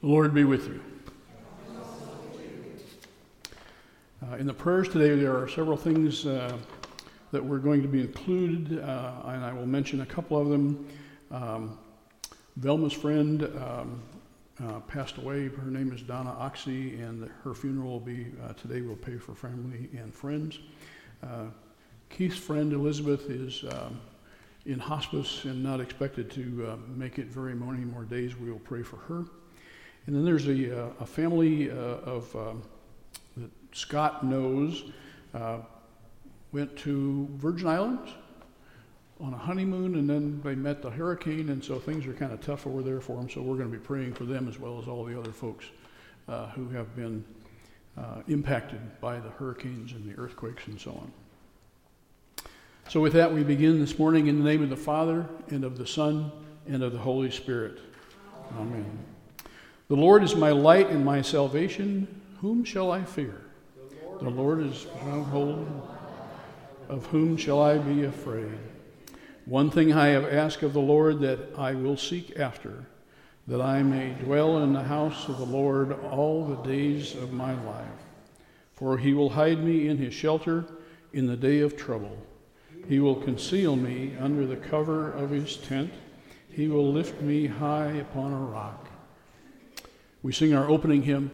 The Lord be with you. In the prayers today, there are several things that were going to be included, and I will mention a couple of them. Velma's friend passed away. Her name is Donna Oxy, and her funeral will be today. We'll pay for family and friends. Keith's friend Elizabeth is in hospice and not expected to make it very many more days. We will pray for her. And then there's a family that Scott knows went to Virgin Islands on a honeymoon, and then they met the hurricane, and so things are kind of tough over there for them. So we're going to be praying for them as well as all the other folks who have been impacted by the hurricanes and the earthquakes and so on. So with that, we begin this morning in the name of the Father, and of the Son, and of the Holy Spirit. Amen. The Lord is my light and my salvation. Whom shall I fear? The Lord is my stronghold. Of whom shall I be afraid? One thing I have asked of the Lord that I will seek after, that I may dwell in the house of the Lord all the days of my life. For he will hide me in his shelter in the day of trouble. He will conceal me under the cover of his tent. He will lift me high upon a rock. We sing our opening hymn.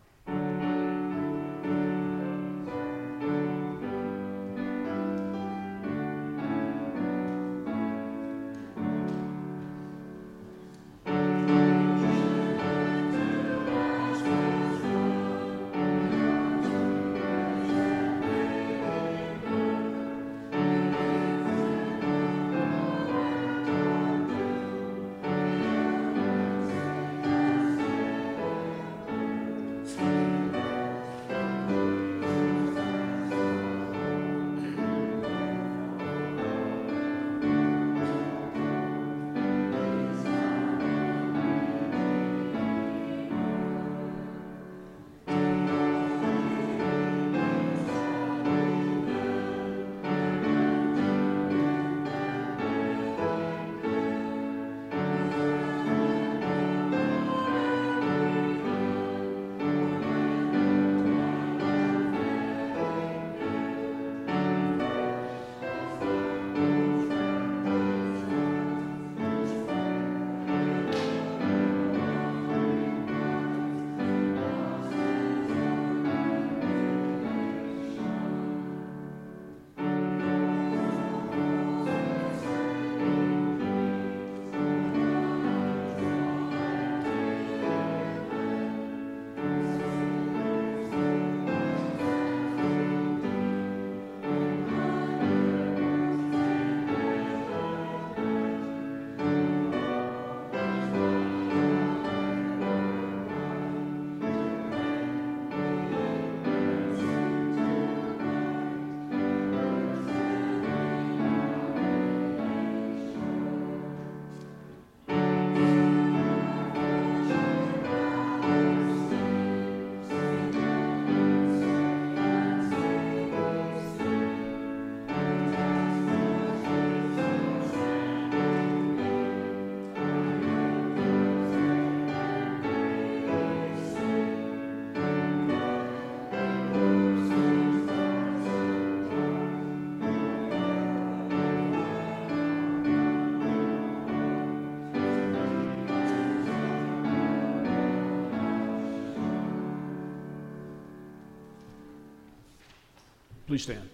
Please stand.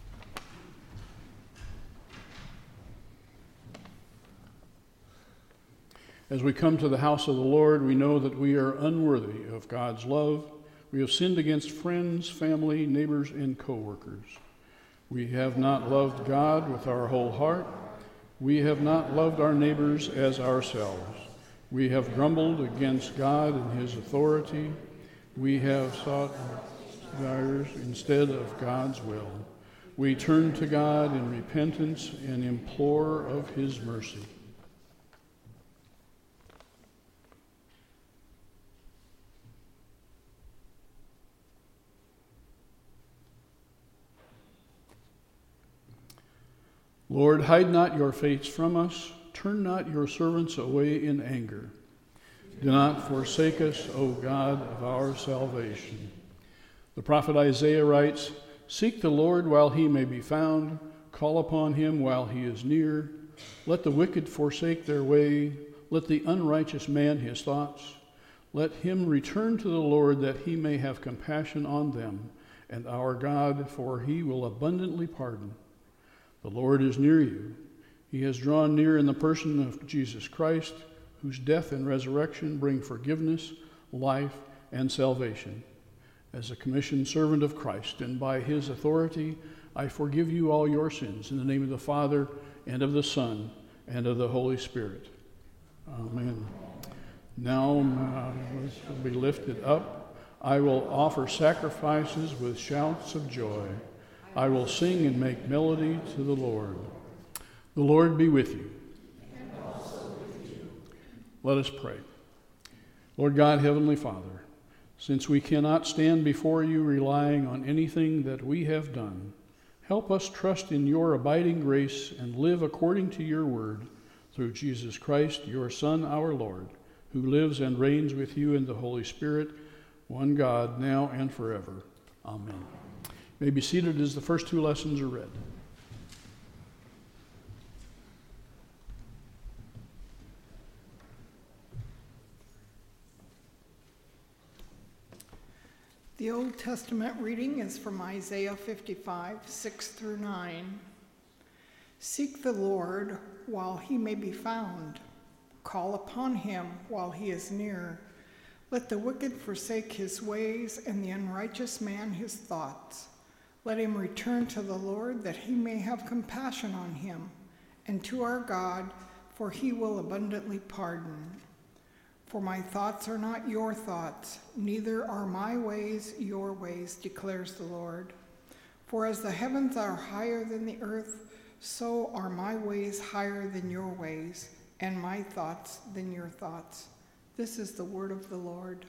As we come to the house of the Lord, we know that we are unworthy of God's love. We have sinned against friends, family, neighbors, and co-workers. We have not loved God with our whole heart. We have not loved our neighbors as ourselves. We have grumbled against God and his authority. We have sought desires instead of God's will. We turn to God in repentance and implore of his mercy. Lord, hide not your face from us. Turn not your servants away in anger. Do not forsake us, O God of our salvation. The prophet Isaiah writes, Seek the Lord while he may be found, call upon him while he is near. Let the wicked forsake their way, let the unrighteous man his thoughts. Let him return to the Lord that he may have compassion on them, and our God, for he will abundantly pardon. The Lord is near you. He has drawn near in the person of Jesus Christ, whose death and resurrection bring forgiveness, life, and salvation. As a commissioned servant of Christ, and by his authority, I forgive you all your sins, in the name of the Father, and of the Son, and of the Holy Spirit. Amen. Now will be lifted up. I will offer sacrifices with shouts of joy. I will sing and make melody to the Lord. The Lord be with you. And also with you. Let us pray. Lord God, Heavenly Father, since we cannot stand before you relying on anything that we have done, help us trust in your abiding grace and live according to your word, through Jesus Christ, your Son, our Lord, who lives and reigns with you in the Holy Spirit, one God, now and forever. Amen. You may be seated as the first two lessons are read. The Old Testament reading is from Isaiah 55, 6 through 9. Seek the Lord while he may be found. Call upon him while he is near. Let the wicked forsake his ways, and the unrighteous man his thoughts. Let him return to the Lord, that he may have compassion on him, and to our God, for he will abundantly pardon. For my thoughts are not your thoughts, neither are my ways your ways, declares the Lord. For as the heavens are higher than the earth, so are my ways higher than your ways, and my thoughts than your thoughts. This is the word of the Lord.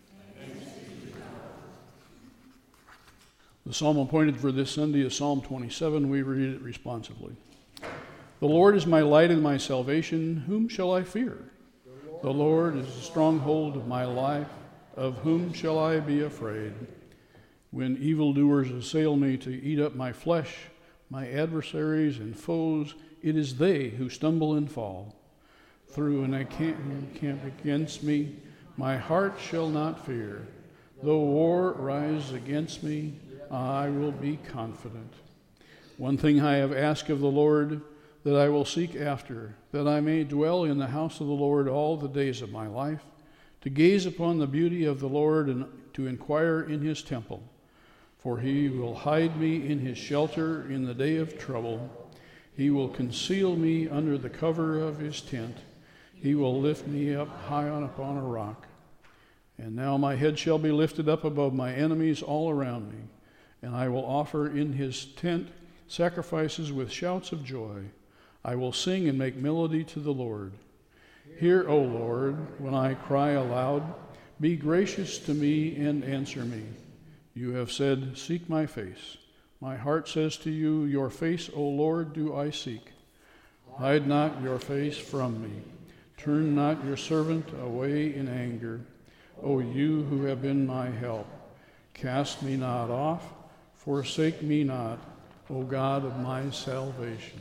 The psalm appointed for this Sunday is Psalm 27. We read it responsively. The Lord is my light and my salvation. Whom shall I fear? The Lord is the stronghold of my life. Of whom shall I be afraid? When evildoers assail me to eat up my flesh, my adversaries and foes, it is they who stumble and fall. Through an encamp against me, my heart shall not fear. Though war rise against me, I will be confident. One thing I have asked of the Lord, that I will seek after, that I may dwell in the house of the Lord all the days of my life, to gaze upon the beauty of the Lord and to inquire in his temple. For he will hide me in his shelter in the day of trouble. He will conceal me under the cover of his tent. He will lift me up high upon a rock. And now my head shall be lifted up above my enemies all around me, and I will offer in his tent sacrifices with shouts of joy. I will sing and make melody to the Lord. Hear, O Lord, when I cry aloud. Be gracious to me and answer me. You have said, Seek my face. My heart says to you, Your face, O Lord, do I seek. Hide not your face from me. Turn not your servant away in anger. O you who have been my help, cast me not off, forsake me not, O God of my salvation.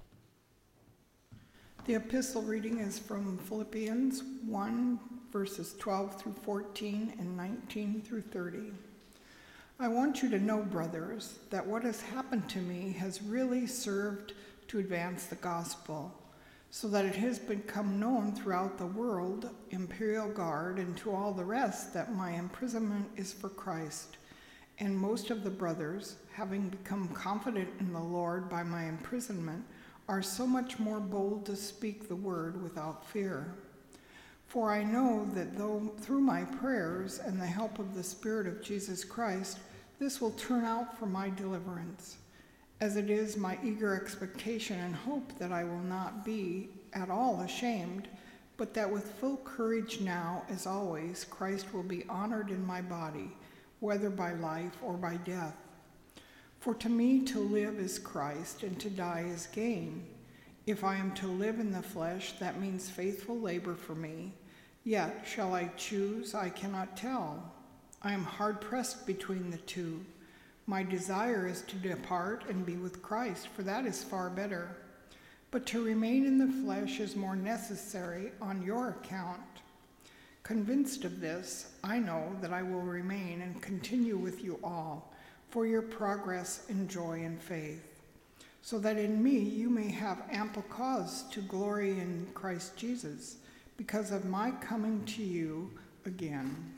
The epistle reading is from Philippians 1, verses 12 through 14 and 19 through 30. I want you to know, brothers, that what has happened to me has really served to advance the gospel, so that it has become known throughout the world, Imperial Guard, and to all the rest, that my imprisonment is for Christ. And most of the brothers, having become confident in the Lord by my imprisonment, are so much more bold to speak the word without fear. For I know that though through my prayers and the help of the Spirit of Jesus Christ, this will turn out for my deliverance, as it is my eager expectation and hope that I will not be at all ashamed, but that with full courage now, as always, Christ will be honored in my body, whether by life or by death. For to me to live is Christ, and to die is gain. If I am to live in the flesh, that means faithful labor for me, Yet shall I choose? I cannot tell. I am hard-pressed between the two. My desire is to depart and be with Christ, for that is far better. But to remain in the flesh is more necessary on your account. Convinced of this, I know that I will remain and continue with you all for your progress in joy and faith, so that in me you may have ample cause to glory in Christ Jesus, because of my coming to you again.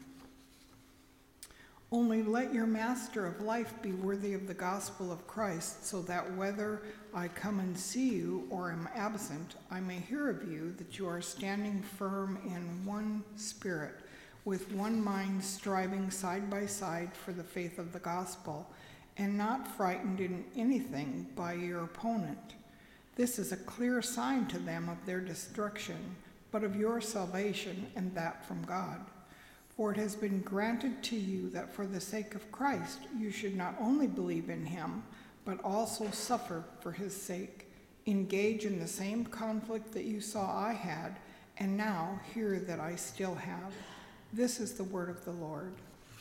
Only let your master of life be worthy of the gospel of Christ, so that whether I come and see you or am absent, I may hear of you that you are standing firm in one spirit, with one mind, striving side by side for the faith of the gospel, and not frightened in anything by your opponent. This is a clear sign to them of their destruction, but of your salvation, and that from God. For it has been granted to you that for the sake of Christ you should not only believe in him, but also suffer for his sake, engage in the same conflict that you saw I had, and now hear that I still have. This is the word of the Lord.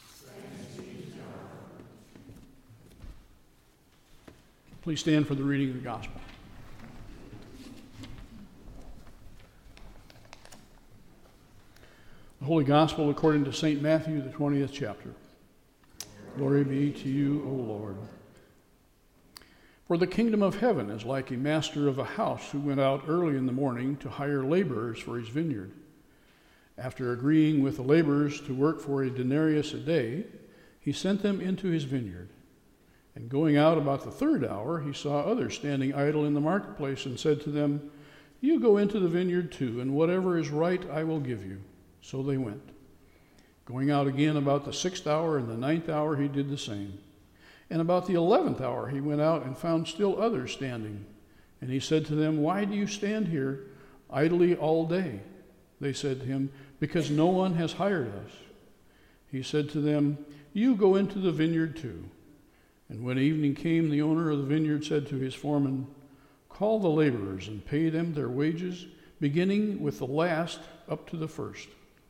Please stand for the reading of the gospel. The Holy Gospel according to St. Matthew, the 20th chapter. Glory be to you, O Lord. For the kingdom of heaven is like a master of a house who went out early in the morning to hire laborers for his vineyard. After agreeing with the laborers to work for a denarius a day, he sent them into his vineyard. And going out about the third hour, he saw others standing idle in the marketplace and said to them, You go into the vineyard too, and whatever is right I will give you. So they went. Going out again about the 6th hour and the 9th hour, he did the same. And about the 11th hour, he went out and found still others standing. And he said to them, Why do you stand here idly all day? They said to him, Because no one has hired us. He said to them, You go into the vineyard too. And when evening came, the owner of the vineyard said to his foreman, Call the laborers and pay them their wages, beginning with the last up to the first.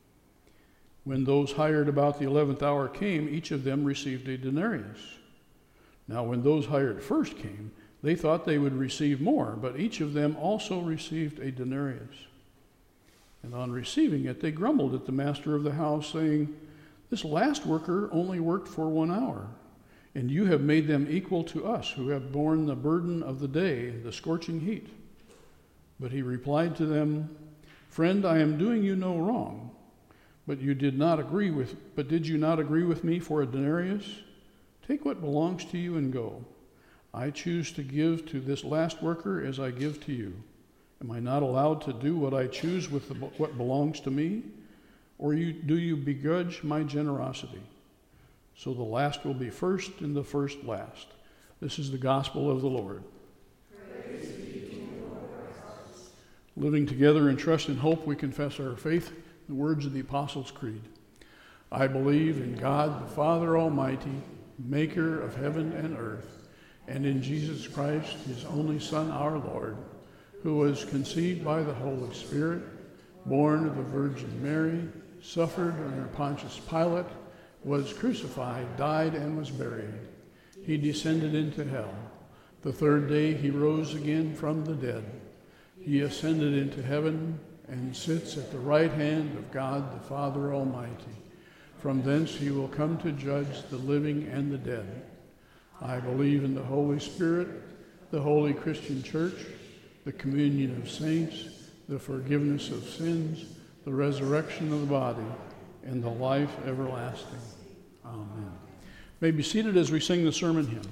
When those hired about the 11th hour came, each of them received a denarius. Now when those hired first came, they thought they would receive more, but each of them also received a denarius. And on receiving it, they grumbled at the master of the house, saying, This last worker only worked for 1 hour, and you have made them equal to us, who have borne the burden of the day and the scorching heat. But he replied to them, Friend, I am doing you no wrong. But did you not agree with me for a denarius? Take what belongs to you and go. I choose to give to this last worker as I give to you. Am I not allowed to do what I choose with what belongs to me? Or do you begrudge my generosity? So the last will be first and the first last. This is the gospel of the Lord. Praise be to you, Lord Christ. Living together in trust and hope, we confess our faith. The words of the Apostles' Creed. I believe in God, the Father Almighty, maker of heaven and earth, and in Jesus Christ, his only Son, our Lord, who was conceived by the Holy Spirit, born of the Virgin Mary, suffered under Pontius Pilate, was crucified, died, and was buried. He descended into hell. The third day he rose again from the dead. He ascended into heaven and sits at the right hand of God the Father Almighty. From thence he will come to judge the living and the dead. I believe in the Holy Spirit, the holy Christian Church, the communion of saints, the forgiveness of sins, the resurrection of the body, and the life everlasting. Amen. You may be seated as we sing the sermon hymn.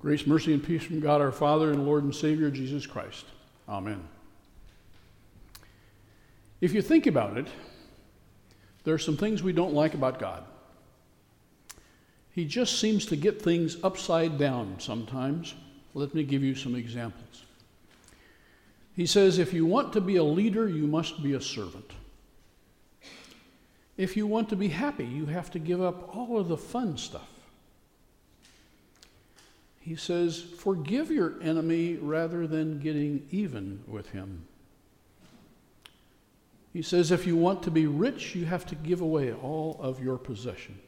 Grace, mercy, and peace from God our Father and Lord and Savior Jesus Christ. Amen. If you think about it, there are some things we don't like about God. He just seems to get things upside down sometimes. Let me give you some examples. He says, if you want to be a leader, you must be a servant. If you want to be happy, you have to give up all of the fun stuff. He says, forgive your enemy rather than getting even with him. He says, if you want to be rich, you have to give away all of your possessions.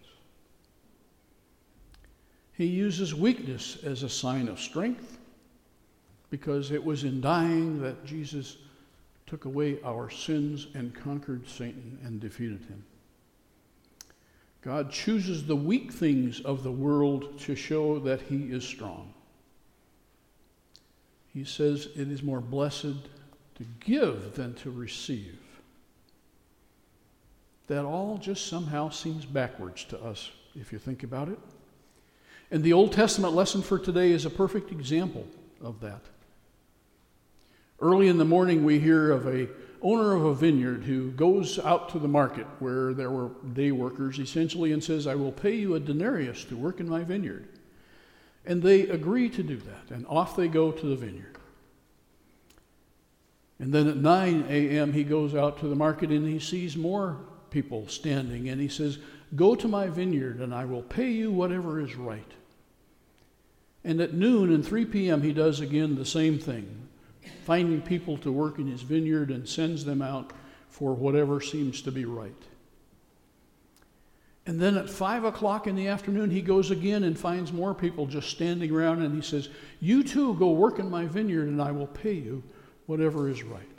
He uses weakness as a sign of strength, because it was in dying that Jesus took away our sins and conquered Satan and defeated him. God chooses the weak things of the world to show that he is strong. He says it is more blessed to give than to receive. That all just somehow seems backwards to us, if you think about it. And the Old Testament lesson for today is a perfect example of that. Early in the morning, we hear of an owner of a vineyard who goes out to the market where there were day workers, essentially, and says, I will pay you a denarius to work in my vineyard. And they agree to do that, and off they go to the vineyard. And then at 9 a.m., he goes out to the market and he sees more people standing, and he says, go to my vineyard and I will pay you whatever is right. And at noon and 3 p.m., he does again the same thing, finding people to work in his vineyard, and sends them out for whatever seems to be right. And then at 5 o'clock in the afternoon, he goes again and finds more people just standing around, and he says, you too go work in my vineyard and I will pay you whatever is right.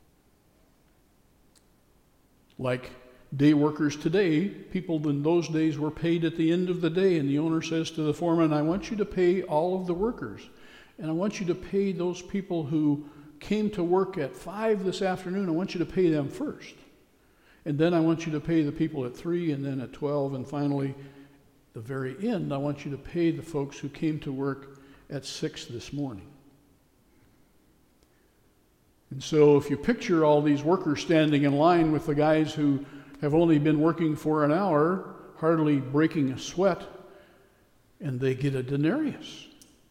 Like day workers today, people in those days were paid at the end of the day, and the owner says to the foreman, I want you to pay all of the workers, and I want you to pay those people who came to work at 5 this afternoon, I want you to pay them first. And then I want you to pay the people at 3, and then at 12, and finally, the very end, I want you to pay the folks who came to work at 6 this morning. And so if you picture all these workers standing in line with the guys who have only been working for an hour, hardly breaking a sweat, and they get a denarius.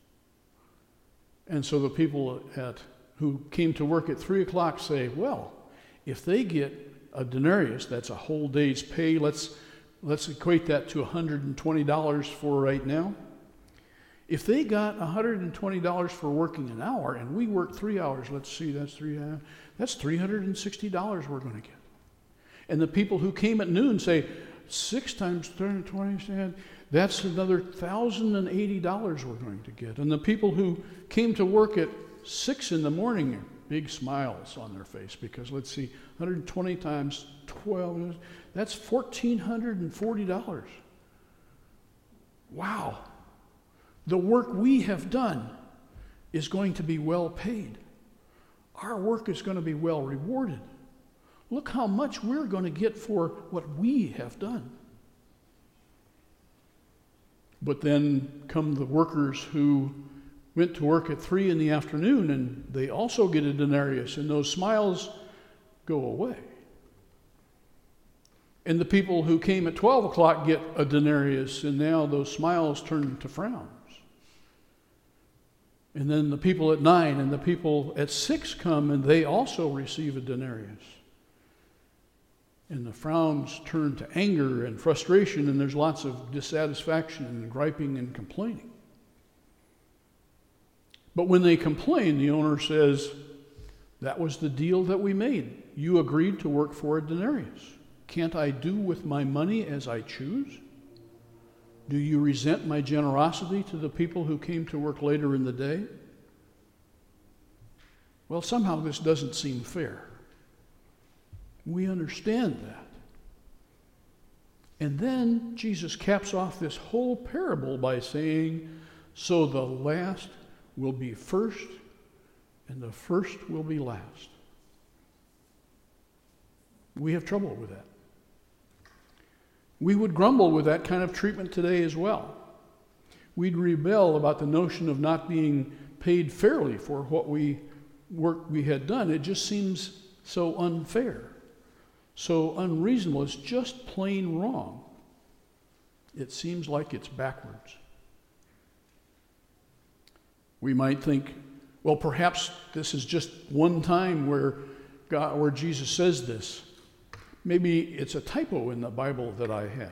And so the people who came to work at 3 o'clock say, well, if they get a denarius, that's a whole day's pay. Let's equate that to $120 for right now. If they got $120 for working an hour, and we work 3 hours, let's see, that's $360 we're going to get. And the people who came at noon say, 6 times 320, that's another $1,080 we're going to get. And the people who came to work at 6 in the morning, big smiles on their face, because let's see, 120 times 12, that's $1,440. Wow. The work we have done is going to be well paid. Our work is going to be well rewarded. Look how much we're going to get for what we have done. But then come the workers who went to work at 3 in the afternoon, and they also get a denarius, and those smiles go away. And the people who came at 12 o'clock get a denarius, and now those smiles turn to frowns. And then the people at 9 and the people at 6 come, and they also receive a denarius. And the frowns turn to anger and frustration, and there's lots of dissatisfaction and griping and complaining. But when they complain, the owner says, that was the deal that we made. You agreed to work for a denarius. Can't I do with my money as I choose? Do you resent my generosity to the people who came to work later in the day? Well, somehow this doesn't seem fair. We understand that. And then Jesus caps off this whole parable by saying, so the last will be first, and the first will be last. We have trouble with that. We would grumble with that kind of treatment today as well. We'd rebel about the notion of not being paid fairly for what work we had done. It just seems so unfair, so unreasonable. It's just plain wrong. It seems like it's backwards. We might think, well, perhaps this is just one time where Jesus says this. Maybe it's a typo in the Bible that I have.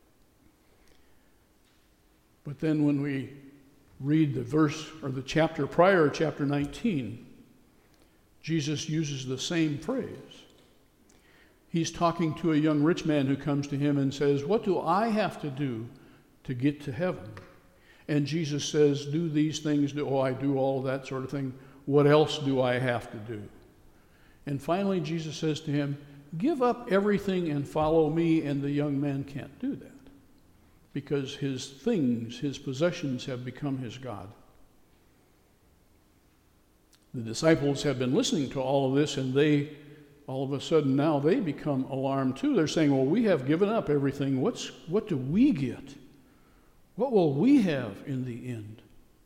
But then when we read the verse or the chapter prior, chapter 19, Jesus uses the same phrase. He's talking to a young rich man who comes to him and says, "What do I have to do to get to heaven?" And Jesus says, "Do these things." I do all of that sort of thing. What else do I have to do? And finally, Jesus says to him, "Give up everything and follow me." And the young man can't do that because his things, his possessions have become his God. The disciples have been listening to all of this, and they, all of a sudden now, they become alarmed too. They're saying, well, we have given up everything. What do we get? What will we have in the end?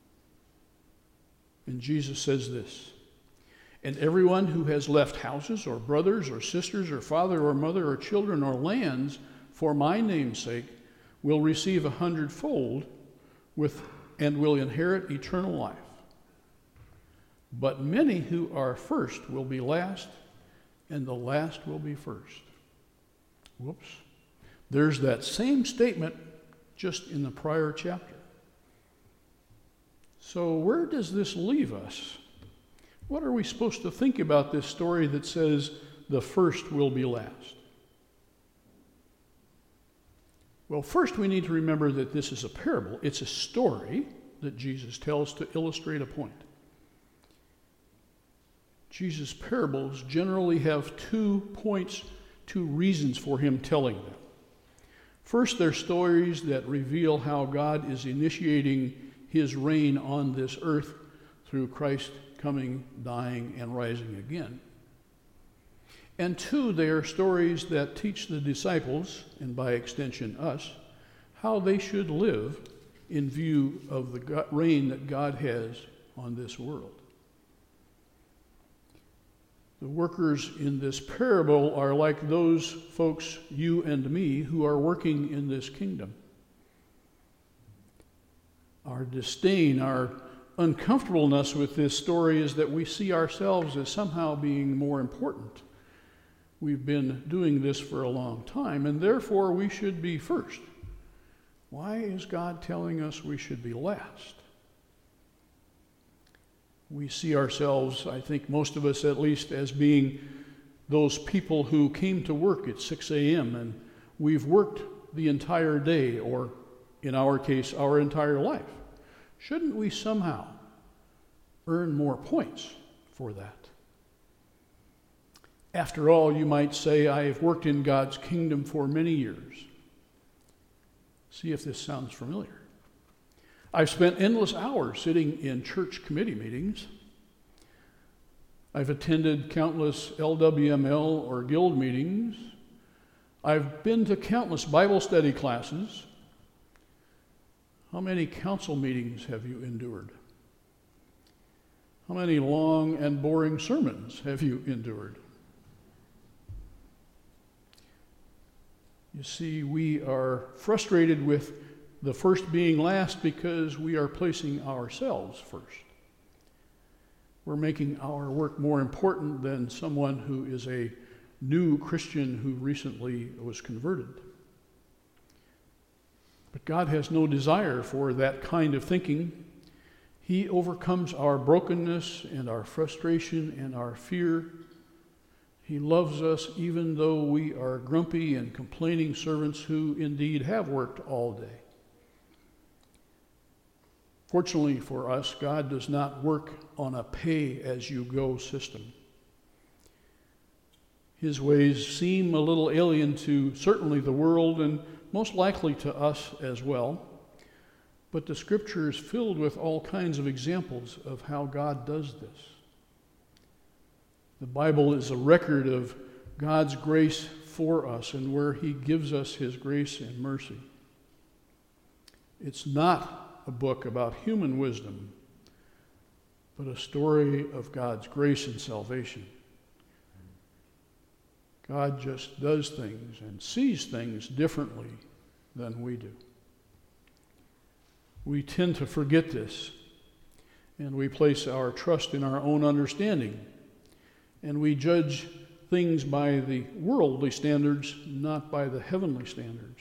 And Jesus says this, "And everyone who has left houses or brothers or sisters or father or mother or children or lands for my name's sake will receive 100-fold and will inherit eternal life. But many who are first will be last, and the last will be first." Whoops. There's that same statement just in the prior chapter. So where does this leave us? What are we supposed to think about this story that says the first will be last? Well, first we need to remember that this is a parable. It's a story that Jesus tells to illustrate a point. Jesus' parables generally have 2 points, 2 reasons for him telling them. First, they're stories that reveal how God is initiating his reign on this earth through Christ coming, dying, and rising again. And 2, they are stories that teach the disciples, and by extension us, how they should live in view of the reign that God has on this world. The workers in this parable are like those folks, you and me, who are working in this kingdom. Our disdain, our uncomfortableness with this story is that we see ourselves as somehow being more important. We've been doing this for a long time, and therefore we should be first. Why is God telling us we should be last? We see ourselves, I think most of us at least, as being those people who came to work at 6 a.m. and we've worked the entire day, or in our case, our entire life. Shouldn't we somehow earn more points for that? After all, you might say, I have worked in God's kingdom for many years. See if this sounds familiar. I've spent endless hours sitting in church committee meetings. I've attended countless LWML or guild meetings. I've been to countless Bible study classes. How many council meetings have you endured? How many long and boring sermons have you endured? You see, we are frustrated with the first being last because we are placing ourselves first. We're making our work more important than someone who is a new Christian who recently was converted. But God has no desire for that kind of thinking. He overcomes our brokenness and our frustration and our fear. He loves us even though we are grumpy and complaining servants who indeed have worked all day. Fortunately for us, God does not work on a pay-as-you-go system. His ways seem a little alien to certainly the world and most likely to us as well. But the Scripture is filled with all kinds of examples of how God does this. The Bible is a record of God's grace for us and where He gives us His grace and mercy. It's not a book about human wisdom, but a story of God's grace and salvation. God just does things and sees things differently than we do. We tend to forget this, and we place our trust in our own understanding, and we judge things by the worldly standards, not by the heavenly standards.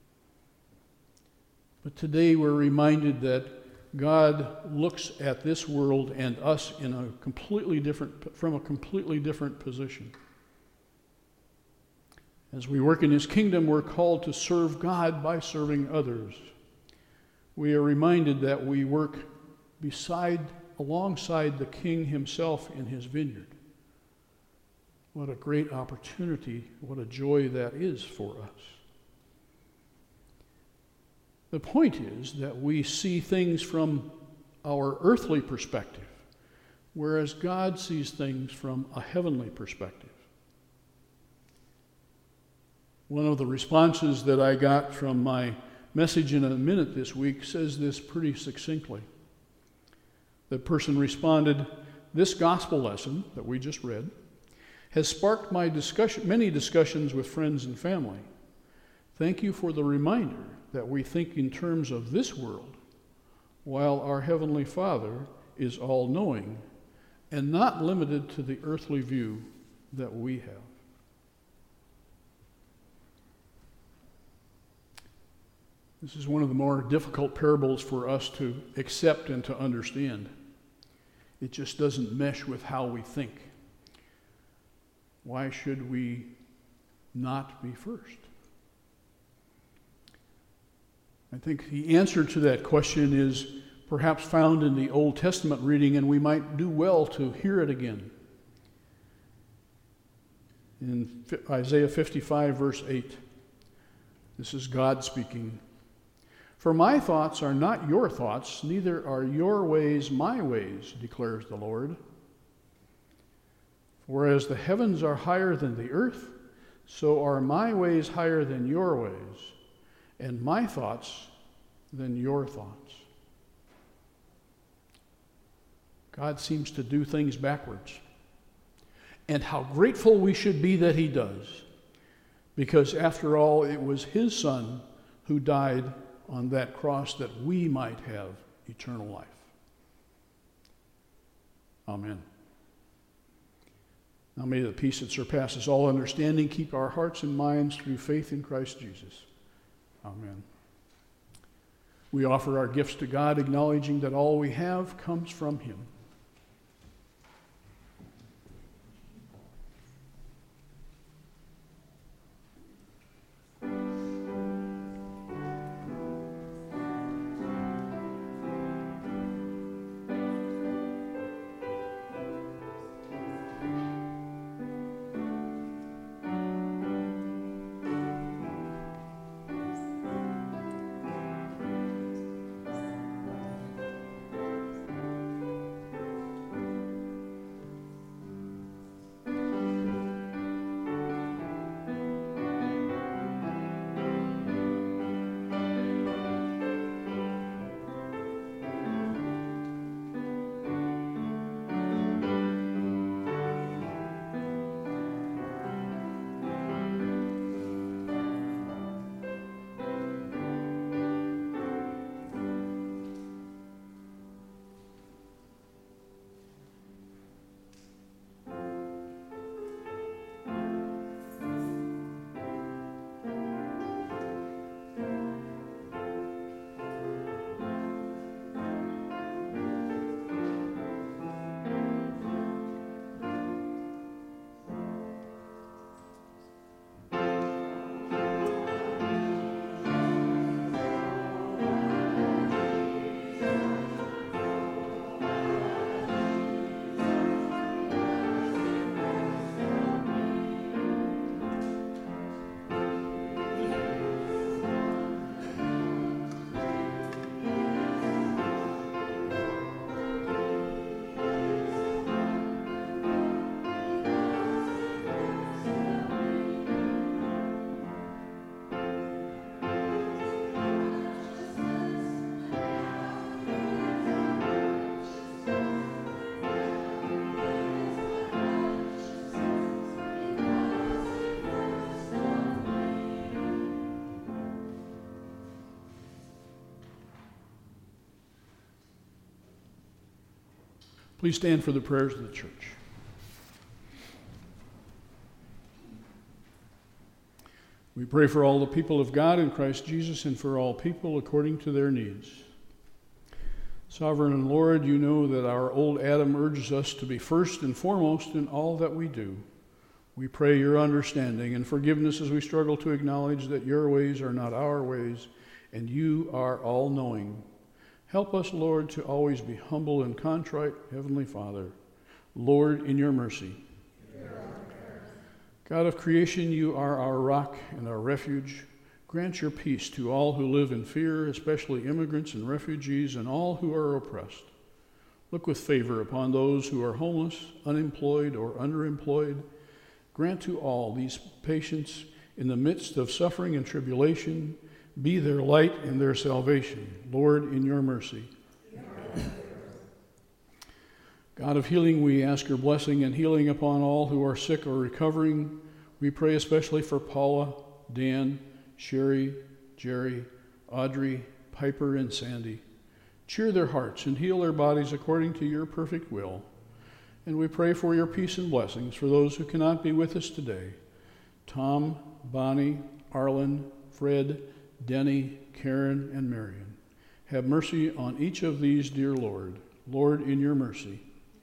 But today we're reminded that God looks at this world and us from a completely different position. As we work in His kingdom, we're called to serve God by serving others. We are reminded that we work alongside the King Himself in His vineyard. What a great opportunity, what a joy that is for us. The point is that we see things from our earthly perspective, whereas God sees things from a heavenly perspective. One of the responses that I got from my message in a minute this week says this pretty succinctly. The person responded, "This gospel lesson that we just read has sparked many discussions with friends and family. Thank you for the reminder that we think in terms of this world, while our Heavenly Father is all-knowing and not limited to the earthly view that we have." This is one of the more difficult parables for us to accept and to understand. It just doesn't mesh with how we think. Why should we not be first? I think the answer to that question is perhaps found in the Old Testament reading, and we might do well to hear it again. In Isaiah 55, verse 8, this is God speaking. "For my thoughts are not your thoughts, neither are your ways my ways, declares the Lord. For as the heavens are higher than the earth, so are my ways higher than your ways, and my thoughts than your thoughts." God seems to do things backwards. And how grateful we should be that He does. Because after all, it was His Son who died on that cross that we might have eternal life. Amen. Now may the peace that surpasses all understanding keep our hearts and minds through faith in Christ Jesus. Amen. We offer our gifts to God, acknowledging that all we have comes from Him. Please stand for the prayers of the church. We pray for all the people of God in Christ Jesus and for all people according to their needs. Sovereign and Lord, you know that our old Adam urges us to be first and foremost in all that we do. We pray your understanding and forgiveness as we struggle to acknowledge that your ways are not our ways and you are all-knowing. Help us, Lord, to always be humble and contrite, Heavenly Father. Lord, in your mercy. God of creation, you are our rock and our refuge. Grant your peace to all who live in fear, especially immigrants and refugees and all who are oppressed. Look with favor upon those who are homeless, unemployed, or underemployed. Grant to all these patients in the midst of suffering and tribulation, be their light and their salvation. Lord, in your mercy. God of healing, we ask your blessing and healing upon all who are sick or recovering. We pray especially for Paula, Dan, Sherry, Jerry, Audrey, Piper, and Sandy. Cheer their hearts and heal their bodies according to your perfect will. And we pray for your peace and blessings for those who cannot be with us today. Tom, Bonnie, Arlen, Fred, Denny, Karen, and Marion. Have mercy on each of these, dear Lord. Lord, in your mercy.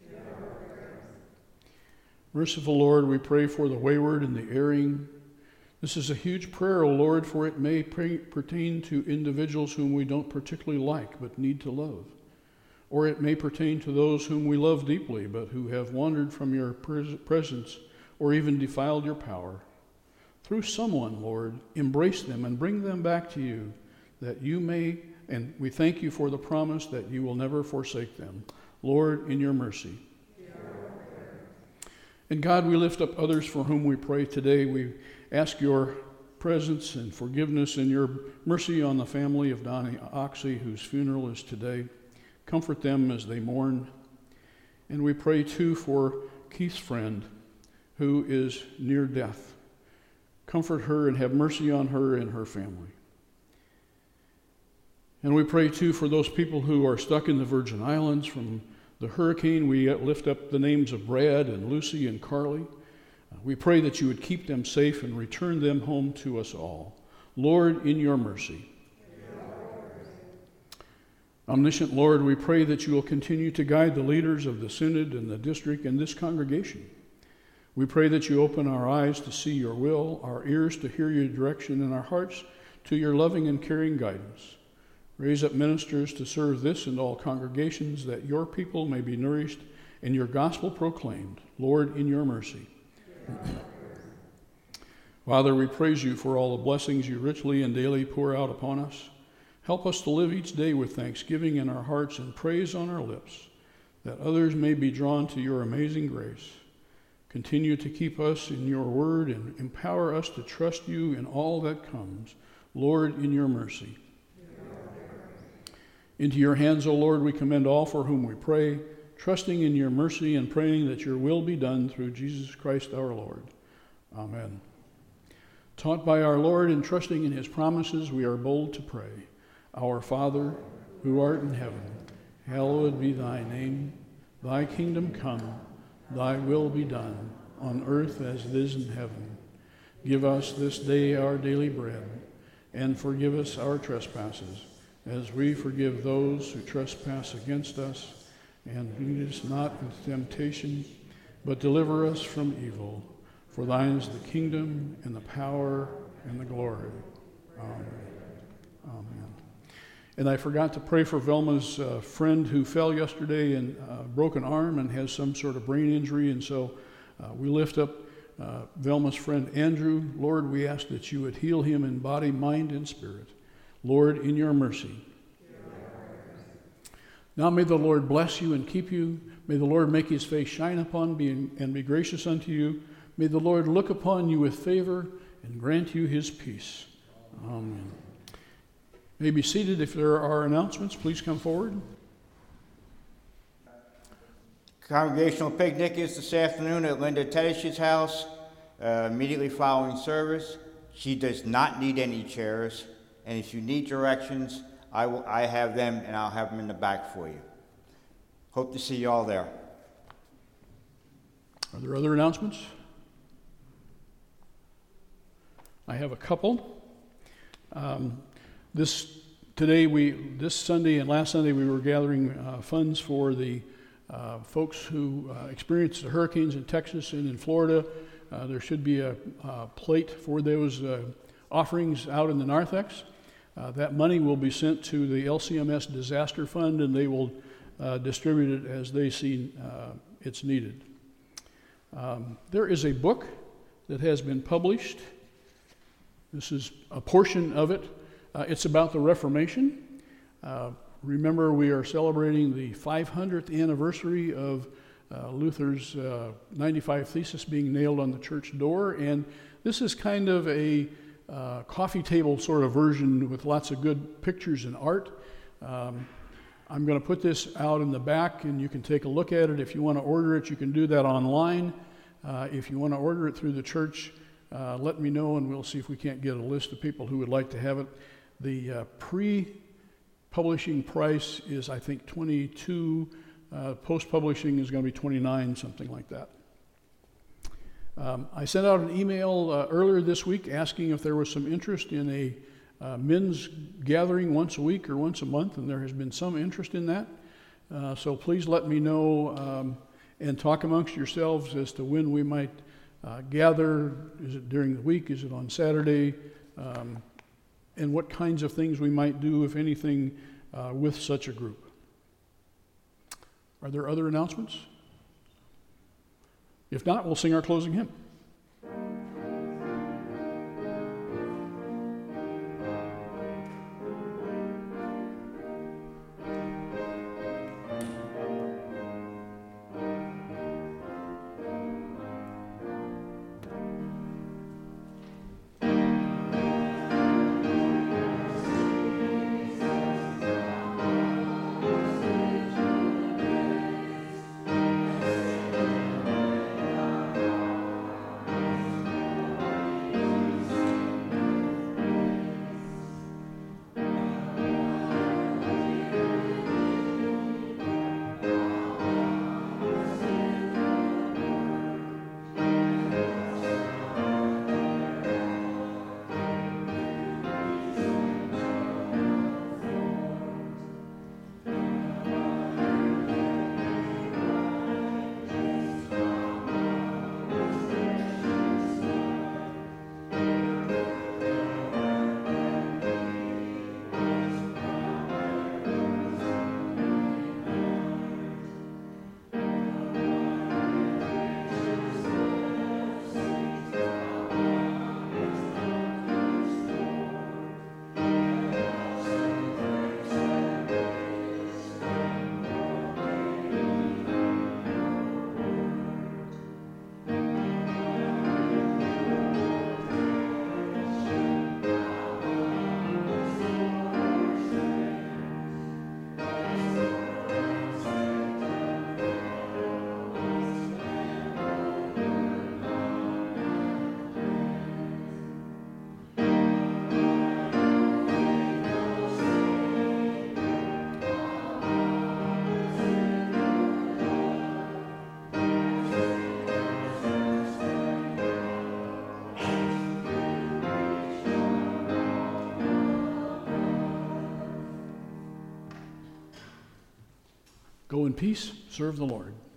Merciful Lord, we pray for the wayward and the erring. This is a huge prayer, O Lord, for it may pertain to individuals whom we don't particularly like but need to love. Or it may pertain to those whom we love deeply but who have wandered from your presence or even defiled your power. Through someone, Lord, embrace them and bring them back to you, that you may, and we thank you for the promise that you will never forsake them. Lord, in your mercy. And God, we lift up others for whom we pray today. We ask your presence and forgiveness and your mercy on the family of Donnie Oxy, whose funeral is today. Comfort them as they mourn. And we pray, too, for Keith's friend, who is near death. Comfort her and have mercy on her and her family. And we pray, too, for those people who are stuck in the Virgin Islands from the hurricane. We lift up the names of Brad and Lucy and Carly. We pray that you would keep them safe and return them home to us all. Lord, in your mercy. Omniscient Lord, we pray that you will continue to guide the leaders of the synod and the district and this congregation. We pray that you open our eyes to see your will, our ears to hear your direction, and our hearts to your loving and caring guidance. Raise up ministers to serve this and all congregations, that your people may be nourished and your gospel proclaimed. Lord, in your mercy. Father, we praise you for all the blessings you richly and daily pour out upon us. Help us to live each day with thanksgiving in our hearts and praise on our lips, that others may be drawn to your amazing grace. Continue to keep us in your word and empower us to trust you in all that comes. Lord, in your mercy. Into your hands, O Lord, we commend all for whom we pray, trusting in your mercy and praying that your will be done through Jesus Christ our Lord. Amen. Taught by our Lord and trusting in his promises, we are bold to pray. Our Father, who art in heaven, hallowed be thy name. Thy kingdom come, thy will be done, on earth as it is in heaven. Give us this day our daily bread, and forgive us our trespasses, as we forgive those who trespass against us. And lead us not into temptation, but deliver us from evil. For thine is the kingdom, and the power, and the glory. Amen. Amen. And I forgot to pray for Velma's friend who fell yesterday and broke an arm and has some sort of brain injury. And so we lift up Velma's friend Andrew. Lord, we ask that you would heal him in body, mind, and spirit. Lord, in your mercy. Now may the Lord bless you and keep you. May the Lord make his face shine upon you and be gracious unto you. May the Lord look upon you with favor and grant you his peace. Amen. You may be seated. If there are announcements, please come forward. Congregational picnic is this afternoon at Linda Teddish's house, immediately following service. She does not need any chairs, and if you need directions, I have them, and I'll have them in the back for you. Hope to see you all there. Are there other announcements? I have a couple. This Sunday and last Sunday we were gathering funds for the folks who experienced the hurricanes in Texas and in Florida. There should be a plate for those offerings out in the narthex. That money will be sent to the LCMS Disaster Fund, and they will distribute it as they see it's needed. There is a book that has been published. This is a portion of it. It's about the Reformation. Remember, we are celebrating the 500th anniversary of Luther's 95 Thesis being nailed on the church door, and this is kind of a coffee table sort of version with lots of good pictures and art. I'm going to put this out in the back, and you can take a look at it. If you want to order it, you can do that online. If you want to order it through the church, let me know, and we'll see if we can't get a list of people who would like to have it. The pre-publishing price is, I think, $22. Post-publishing is going to be $29, something like that. I sent out an email earlier this week asking if there was some interest in a men's gathering once a week or once a month, and there has been some interest in that. So please let me know and talk amongst yourselves as to when we might gather. Is it during the week? Is it on Saturday? And what kinds of things we might do, if anything, with such a group. Are there other announcements? If not, we'll sing our closing hymn. Go in peace, serve the Lord.